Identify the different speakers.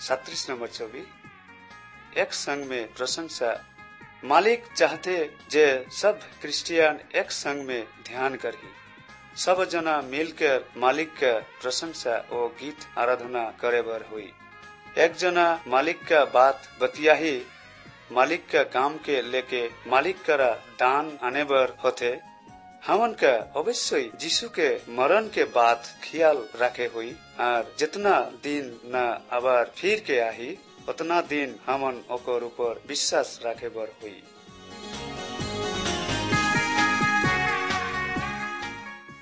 Speaker 1: 37 number छवि। एक संग में प्रशंसा। मालिक चाहते जे सब क्रिस्चियन एक संग में ध्यान करी, सब जना मिलकर मालिक का प्रशंसा और गीत आराधना करे बर हुई। एक जना मालिक का बात बतियाही मालिक का काम के लेके मालिक करा दान आने बर होते। हमन का अवश्य यीशु के मरण के बात ख्याल रखे हुई और जितना दिन न आबार फिर के आही उतना दिन हमन ओकर ऊपर विश्वास रखे बर हुई।